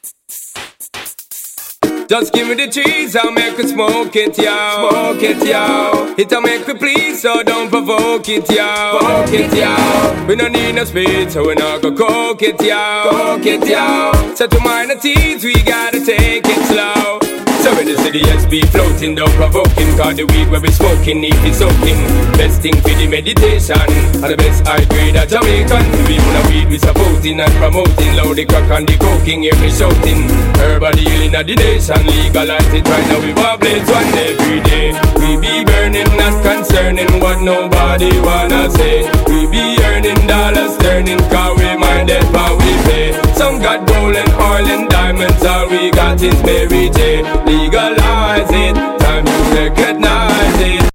Just give me the cheese, I'll make it smoke it, yo. Smoke it, yo. It'll make me please, so don't provoke it, yo. Provoke it, yo. We don't need no speed, so we not go coke it, yo. Coke it, yo. So to minor tease, we gotta take it slow. So in the city, SB floating, don't provoking. Cause the weed where we smoking, need it soaking. Best thing for the meditation. And the best high grade of Jamaican. We wanna weed we supporting and promoting. Loud the crack and the coking, hear me shouting. Everybody healing of the nation. Legalize it right now, we wobblers one every day. We be burning, not concerning what nobody wanna say. We be earning dollars, turning, cause we minded how we pay. Some got gold and oil and diamonds, all we got is Mary J. Legalize it, time to recognize it.